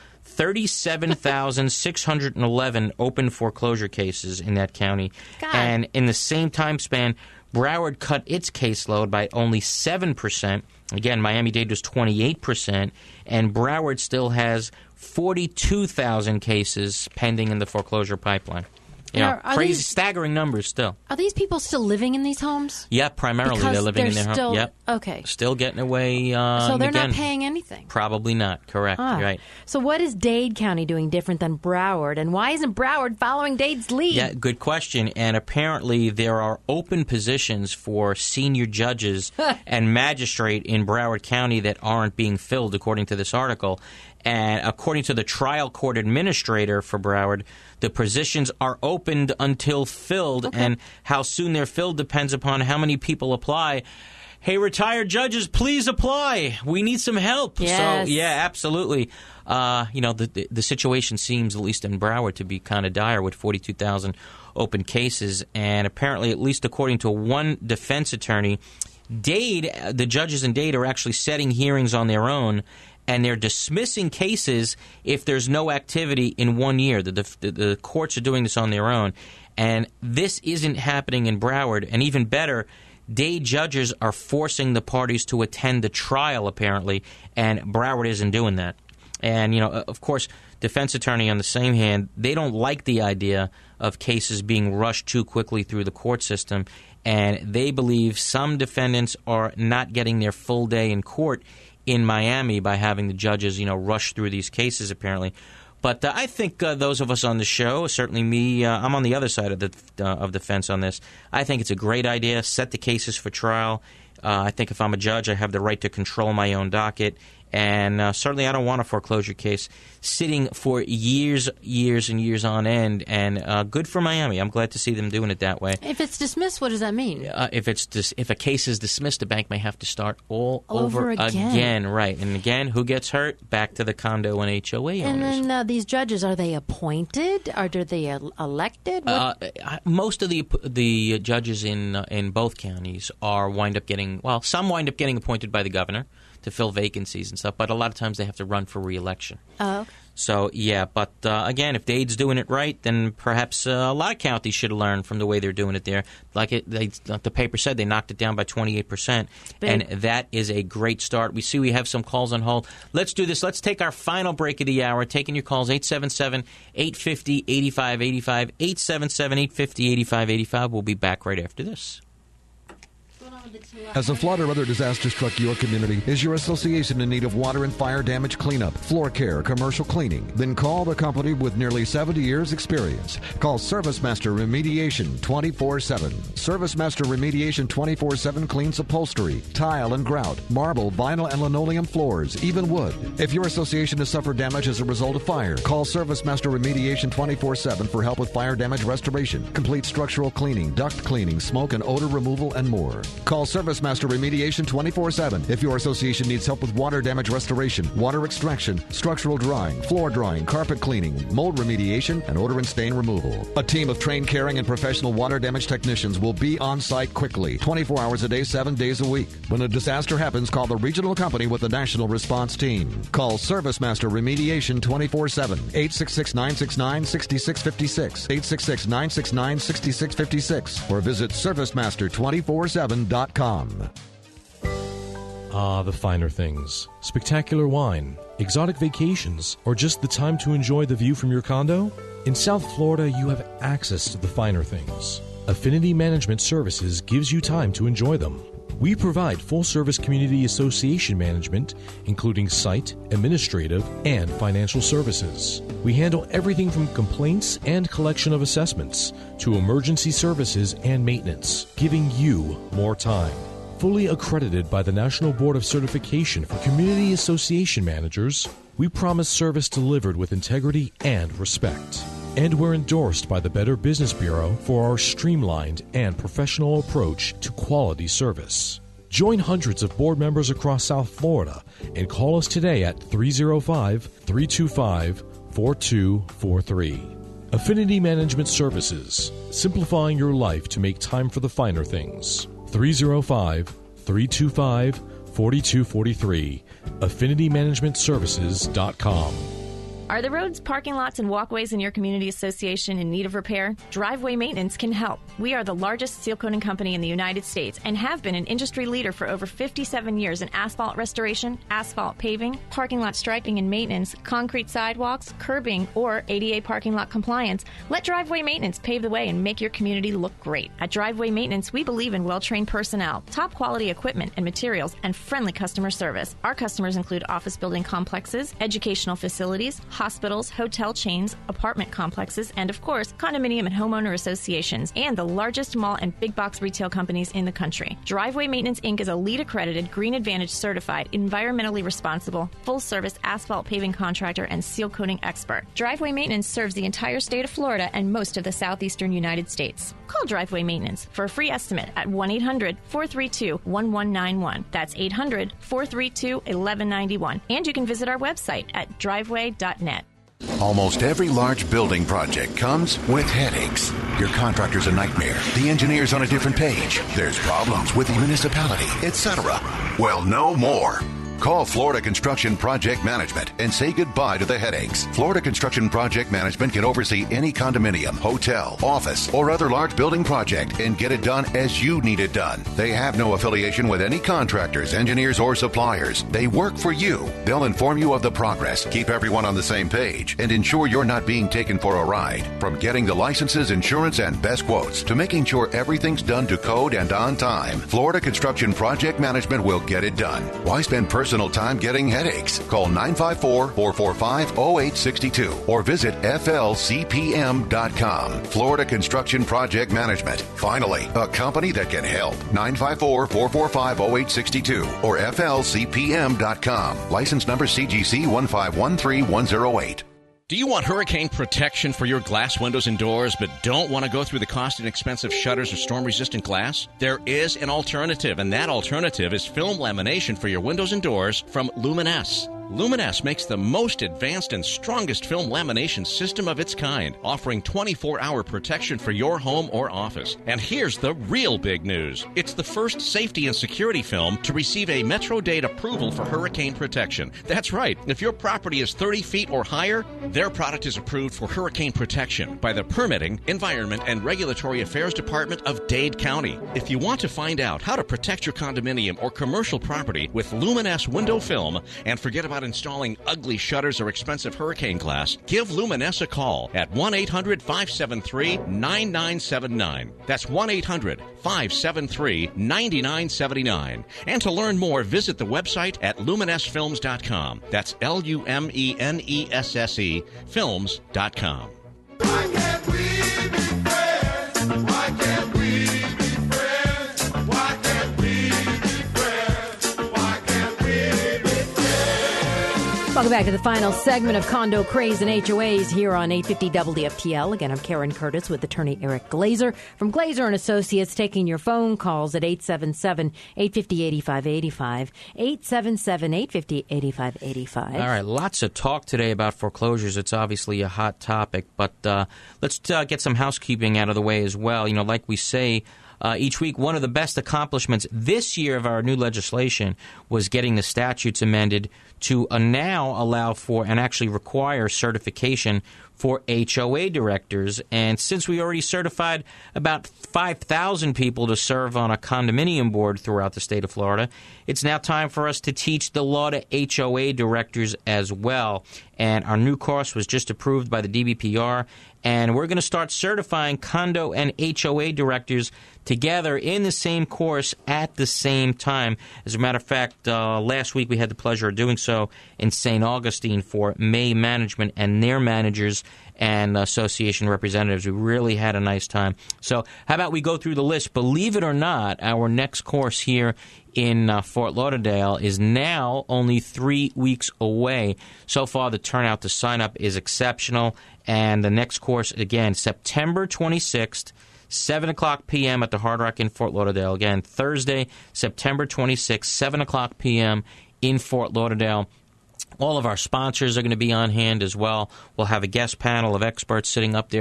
37,611 open foreclosure cases in that county. God. And in the same time span, Broward cut its caseload by only 7%. Again, Miami-Dade was 28%. And Broward still has 42,000 cases pending in the foreclosure pipeline. You know, Are crazy, these- staggering numbers still. Are these people still living in these homes? Yeah, primarily Because they're living in their still, home. Yep. Okay. Still getting away. So they're again, not paying anything. Probably not. Correct. Ah. Right. So what is Dade County doing different than Broward, and why isn't Broward following Dade's lead? Yeah, good question. And apparently there are open positions for senior judges and magistrate in Broward County that aren't being filled, according to this article. And according to the trial court administrator for Broward, the positions are opened until filled, and how soon they're filled depends upon how many people apply. Hey, retired judges, please apply. We need some help. Yes. So, yeah, absolutely. The situation seems, at least in Broward, to be kind of dire with 42,000 open cases. And apparently, at least according to one defense attorney, Dade, the judges in Dade are actually setting hearings on their own, and they're dismissing cases if there's no activity in 1 year. The courts are doing this on their own. And this isn't happening in Broward. And even better, Dade judges are forcing the parties to attend the trial, apparently, and Broward isn't doing that. And, of course, defense attorney on the same hand, they don't like the idea of cases being rushed too quickly through the court system, and they believe some defendants are not getting their full day in court in Miami by having the judges, rush through these cases, apparently. But I think those of us on the show, certainly me, I'm on the other side of the fence on this. I think it's a great idea. Set the cases for trial. I think if I'm a judge, I have the right to control my own docket. And certainly I don't want a foreclosure case sitting for years and years on end. And good for Miami. I'm glad to see them doing it that way. If it's dismissed, what does that mean? If a case is dismissed, the bank may have to start all over again. Right. And again, who gets hurt? Back to the condo and HOA owners. And then these judges, are they appointed? Are they elected? Most of the judges in both counties some wind up getting appointed by the governor to fill vacancies and stuff, but a lot of times they have to run for re-election. Oh. So, yeah, but again, if Dade's doing it right, then perhaps a lot of counties should learn from the way they're doing it there. Like the paper said, they knocked it down by 28%, and that is a great start. We see we have some calls on hold. Let's do this. Let's take our final break of the hour. Taking your calls, 877-850-8585, 877-850-8585. We'll be back right after this. Has a flood or other disaster struck your community? Is your association in need of water and fire damage cleanup, floor care, commercial cleaning? Then call the company with nearly 70 years' experience. Call ServiceMaster Remediation 24/7. ServiceMaster Remediation 24/7 cleans upholstery, tile and grout, marble, vinyl, and linoleum floors, even wood. If your association has suffered damage as a result of fire, call ServiceMaster Remediation 24/7 for help with fire damage restoration, complete structural cleaning, duct cleaning, smoke and odor removal, and more. Call ServiceMaster Remediation 24/7 if your association needs help with water damage restoration, water extraction, structural drying, floor drying, carpet cleaning, mold remediation, and odor and stain removal. A team of trained, caring, and professional water damage technicians will be on site quickly, 24 hours a day, 7 days a week. When a disaster happens, call the regional company with the national response team. Call ServiceMaster Remediation 24/7, 866-969-6656, 866-969-6656, or visit ServiceMaster247.com. The finer things. Spectacular wine, exotic vacations, or just the time to enjoy the view from your condo? In South Florida, you have access to the finer things. Affinity Management Services gives you time to enjoy them. We provide full-service community association management, including site, administrative, and financial services. We handle everything from complaints and collection of assessments to emergency services and maintenance, giving you more time. Fully accredited by the National Board of Certification for Community Association Managers, we promise service delivered with integrity and respect. And we're endorsed by the Better Business Bureau for our streamlined and professional approach to quality service. Join hundreds of board members across South Florida and call us today at 305-325-4243. Affinity Management Services, simplifying your life to make time for the finer things. 305-325-4243. 4243. AffinityManagementServices.com. Are the roads, parking lots, and walkways in your community association in need of repair? Driveway Maintenance can help. We are the largest seal coating company in the United States and have been an industry leader for over 57 years in asphalt restoration, asphalt paving, parking lot striping and maintenance, concrete sidewalks, curbing, or ADA parking lot compliance. Let Driveway Maintenance pave the way and make your community look great. At Driveway Maintenance, we believe in well-trained personnel, top quality equipment and materials, and friendly customer service. Our customers include office building complexes, educational facilities, hospitals, hotel chains, apartment complexes, and of course, condominium and homeowner associations, and the largest mall and big box retail companies in the country. Driveway Maintenance Inc. is a LEED accredited, Green Advantage certified, environmentally responsible, full service asphalt paving contractor and seal coating expert. Driveway Maintenance serves the entire state of Florida and most of the southeastern United States. Call Driveway Maintenance for a free estimate at 1-800-432-1191. That's 800-432-1191. And you can visit our website at driveway.net. Almost every large building project comes with headaches. Your contractor's a nightmare. The engineer's on a different page. There's problems with the municipality, etc. Well, no more. Call Florida Construction Project Management and say goodbye to the headaches. Florida Construction Project Management can oversee any condominium, hotel, office, or other large building project and get it done as you need it done. They have no affiliation with any contractors, engineers, or suppliers. They work for you. They'll inform you of the progress, keep everyone on the same page, and ensure you're not being taken for a ride. From getting the licenses, insurance, and best quotes to making sure everything's done to code and on time, Florida Construction Project Management will get it done. Why spend personal time getting headaches? Call 954-445-0862 or visit flcpm.com. Florida Construction Project Management. Finally, a company that can help. 954-445-0862 or flcpm.com. License number CGC 1513108. Do you want hurricane protection for your glass windows and doors, but don't want to go through the cost and expensive shutters or storm-resistant glass? There is an alternative, and that alternative is film lamination for your windows and doors from Luminess. Luminess makes the most advanced and strongest film lamination system of its kind, offering 24-hour protection for your home or office. And here's the real big news. It's the first safety and security film to receive a Metro Dade approval for hurricane protection. That's right. If your property is 30 feet or higher, their product is approved for hurricane protection by the Permitting, Environment, and Regulatory Affairs Department of Dade County. If you want to find out how to protect your condominium or commercial property with Luminess window film and forget about installing ugly shutters or expensive hurricane glass, give Luminess a call at 1-800-573-9979. That's 1-800-573-9979. And to learn more, visit the website at luminessfilms.com. That's LUMENESSE films.com. Why can't we be friends? Why can't we be friends? Why can't we be friends? Why can't we be friends? Welcome back to the final segment of Condo Craze and HOAs here on 850 WFTL. Again, I'm Karen Curtis with attorney Eric Glazer from Glazer & Associates, taking your phone calls at 877-850-8585, 877-850-8585. All right, lots of talk today about foreclosures. It's obviously a hot topic, but let's get some housekeeping out of the way as well. You know, like we say each week, one of the best accomplishments this year of our new legislation was getting the statutes amended to now allow for and actually require certification for HOA directors. And since we already certified about 5,000 people to serve on a condominium board throughout the state of Florida, it's now time for us to teach the law to HOA directors as well. And our new course was just approved by the DBPR, and we're going to start certifying condo and HOA directors together in the same course at the same time. As a matter of fact, last week we had the pleasure of doing so in St. Augustine for May Management and their managers and association representatives. We really had a nice time. So how about we go through the list? Believe it or not, our next course here in Fort Lauderdale is now only 3 weeks away. So far, the turnout to sign up is exceptional. And the next course, again, September 26th, 7 o'clock p.m. at the Hard Rock in Fort Lauderdale. Again, Thursday, September 26th, 7 o'clock p.m. in Fort Lauderdale. All of our sponsors are going to be on hand as well. We'll have a guest panel of experts sitting up there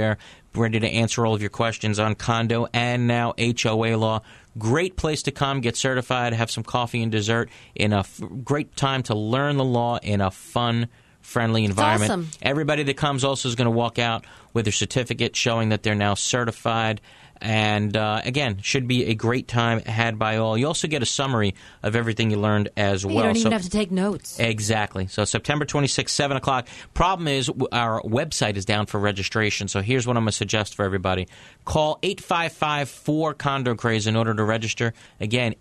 ready to answer all of your questions on condo and now HOA law. Great place to come, get certified, have some coffee and dessert in a great time to learn the law in a fun, friendly environment. Awesome. Everybody that comes also is going to walk out with a certificate showing that they're now certified. And, again, should be a great time had by all. You also get a summary of everything you learned as well. You don't even have to take notes. Exactly. So September 26th, 7 o'clock. Problem is our website is down for registration. So here's what I'm going to suggest for everybody. Call 855-4-CONDO-CRAZE in order to register. Again,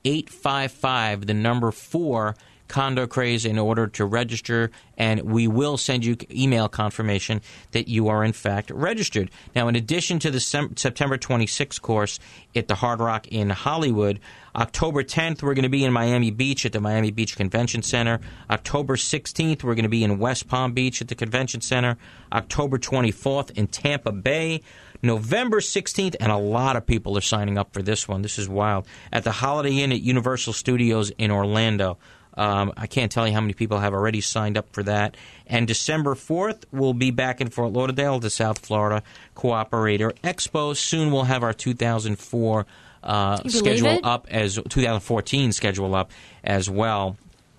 855, the number 4, Condo Craze in order to register, and we will send you email confirmation that you are in fact registered. Now, in addition to the September 26th course at the Hard Rock in Hollywood, October 10th we're going to be in Miami Beach at the Miami Beach Convention Center. October 16th we're going to be in West Palm Beach at the Convention Center. October 24th in Tampa Bay. November 16th, and a lot of people are signing up for this one. This is wild. At the Holiday Inn at Universal Studios in Orlando. I can't tell you how many people have already signed up for that. And December 4th, we'll be back in Fort Lauderdale, the South Florida Cooperator Expo. Soon we'll have our 2004 schedule up as 2014 schedule up as well.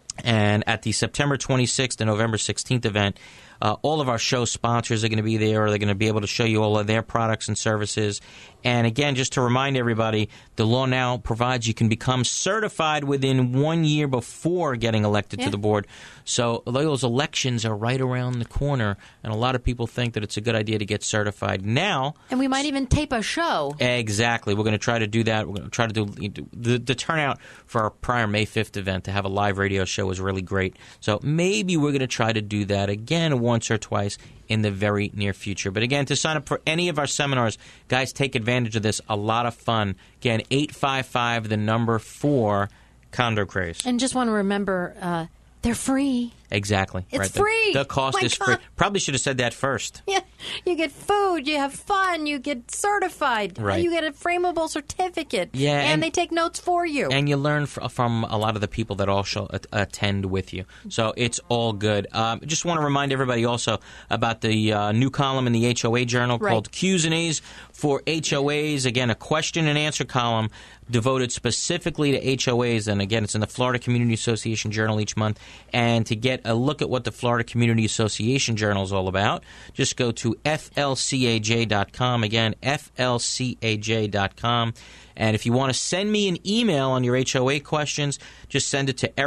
And at the September 26th and November 16th event, all of our show sponsors are going to be there. They're going to be able to show you all of their products and services. And again, just to remind everybody, the law now provides you can become certified within 1 year before getting elected to the board. So those elections are right around the corner, and a lot of people think that it's a good idea to get certified now. And we might even tape a show. Exactly. We're going to try to do that. We're going to try to do the turnout for our prior May 5th event to have a live radio show was really great. So maybe we're going to try to do that again once or twice in the very near future. But again, to sign up for any of our seminars, guys, take advantage of this. A lot of fun. Again, 855, the number 4, Condo Craze. And just want to remember, they're free. Exactly. It's right. free. The cost is free. Probably should have said that first. Yeah, you get food, you have fun, you get certified, Right. you get a frameable certificate, Yeah, and they take notes for you. And you learn from a lot of the people that also attend with you. So it's all good. Just want to remind everybody also about the new column in the HOA Journal called Q's and A's for HOAs. Again, a question and answer column devoted specifically to HOAs. And again, it's in the Florida Community Association Journal each month. And to get a look at what the Florida Community Association Journal is all about, just go to flcaj.com. Again, flcaj.com. And if you want to send me an email on your HOA questions, just send it to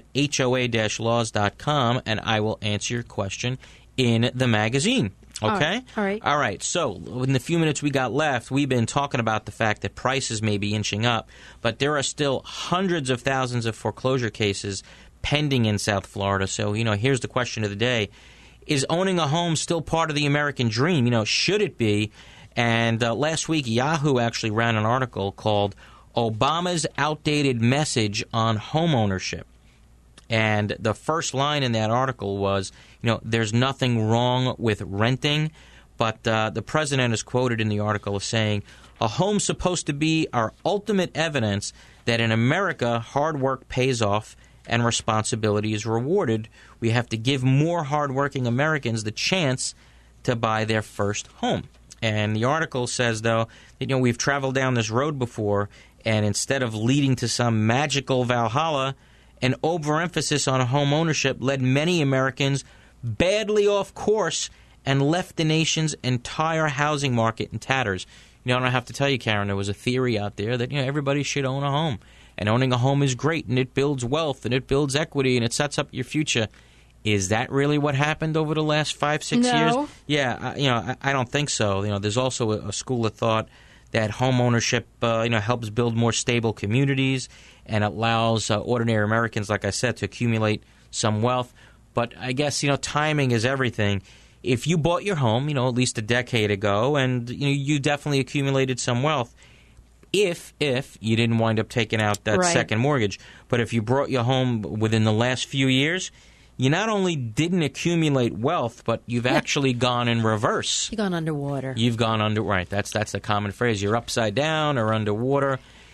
eric@hoa-laws.com, and I will answer your question in the magazine. Okay? All right. All right. So in the few minutes we got left, we've been talking about the fact that prices may be inching up, but there are still hundreds of thousands of foreclosure cases pending in South Florida. So, here's the question of the day. Is owning a home still part of the American dream? Should it be? And last week, Yahoo actually ran an article called Obama's Outdated Message on Homeownership. And the first line in that article was, there's nothing wrong with renting, but the president is quoted in the article as saying, a home's supposed to be our ultimate evidence that in America, hard work pays off and responsibility is rewarded. We have to give more hardworking Americans the chance to buy their first home. And the article says, though, that, we've traveled down this road before, and instead of leading to some magical Valhalla, an overemphasis on home ownership led many Americans badly off course and left the nation's entire housing market in tatters. I don't have to tell you, Karen, there was a theory out there that everybody should own a home. And owning a home is great, and it builds wealth, and it builds equity, and it sets up your future. Is that really what happened over the last 5-6 years? Yeah, I don't think so. There's also a school of thought that home ownership, helps build more stable communities and allows ordinary Americans, like I said, to accumulate some wealth. But I guess, timing is everything. If you bought your home, at least a decade ago, and you definitely accumulated some wealth, if you didn't wind up taking out that second mortgage. But if you bought your home within the last few years, you not only didn't accumulate wealth, but you've actually gone in reverse. You've gone underwater. You've gone under, right. That's the common phrase. You're upside down or underwater.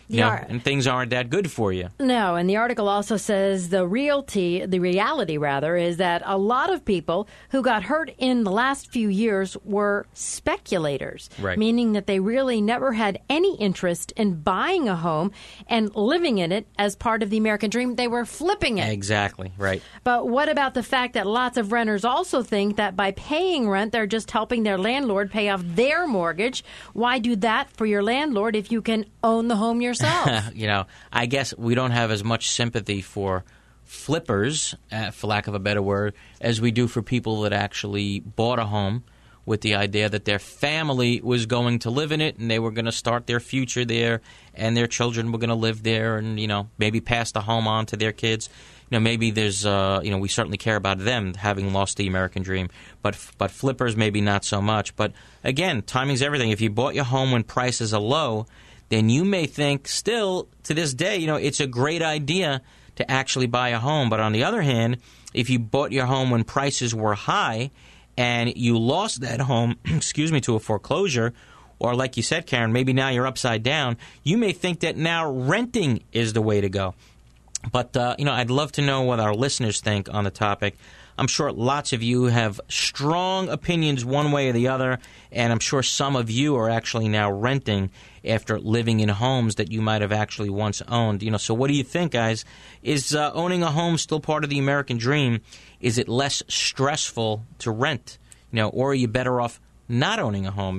You know, and things aren't that good for you. No, and the article also says the reality is that a lot of people who got hurt in the last few years were speculators, Right. meaning that they really never had any interest in buying a home and living in it as part of the American dream. They were flipping it. Exactly, right. But what about the fact that lots of renters also think that by paying rent, they're just helping their landlord pay off their mortgage? Why do that for your landlord if you can own the home yourself? You know, I guess we don't have as much sympathy for flippers, for lack of a better word, as we do for people that actually bought a home with the idea that their family was going to live in it and they were going to start their future there and their children were going to live there and, you know, maybe pass the home on to their kids. You know, maybe there's, you know, we certainly care about them having lost the American dream, but flippers maybe not so much. But again, timing's everything. If you bought your home when prices are low, then you may think still to this day, you know, it's a great idea to actually buy a home. But on the other hand, if you bought your home when prices were high and you lost that home, to a foreclosure, or like you said, Karen, maybe now you're upside down, you may think that now renting is the way to go. But, you know, I'd love to know what our listeners think on the topic. I'm sure lots of you have strong opinions one way or the other, and I'm sure some of you are actually now renting after living in homes that you might have actually once owned. You know, so what do you think, guys? Is owning a home still part of the American dream? Is it less stressful to rent? You know, or are you better off not owning a home?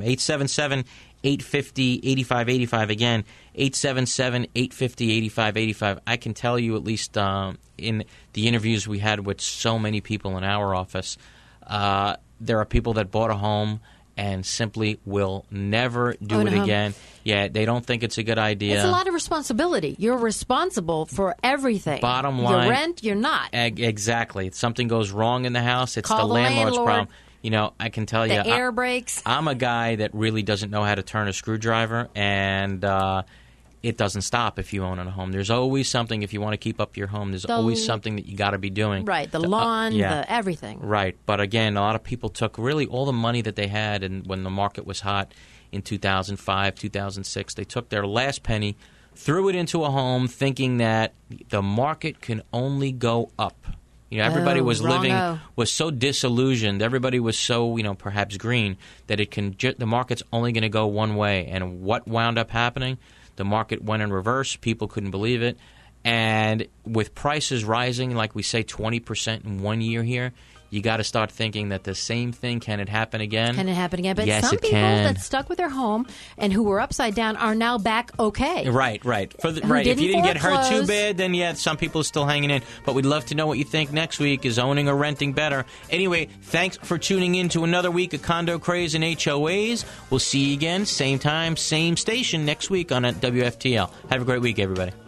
877-850-8585. Again, 877-850-8585. I can tell you, at least in the interviews we had with so many people in our office, there are people that bought a home and simply will never do it again. Yeah, they don't think it's a good idea. It's a lot of responsibility. You're responsible for everything. Bottom line, you rent, you're not. Exactly. If something goes wrong in the house, it's Call the landlord's landlord. problem. You know, I can tell you, The air breaks. I'm a guy that really doesn't know how to turn a screwdriver, and it doesn't stop if you own a home. There's always something, if you want to keep up your home, there's always something that you got to be doing. Right, the lawn, the everything. Right, but again, a lot of people took really all the money that they had, and when the market was hot in 2005, 2006, they took their last penny, threw it into a home, thinking that the market can only go up. You know, everybody was so disillusioned. Everybody was so, you know, perhaps green that the market's only going to go one way. And what wound up happening? The market went in reverse. People couldn't believe it. And with prices rising, like we say, 20% in 1 year here, you got to start thinking that the same thing, can it happen again? Can it happen again? But yes, some it people can. that stuck with their home and who were upside down are now back okay. Right. If you didn't get hurt too bad, then yeah, some people are still hanging in. But we'd love to know what you think next week. Is owning or renting better? Anyway, thanks for tuning in to another week of Condo Craze and HOAs. We'll see you again, same time, same station next week on WFTL. Have a great week, everybody.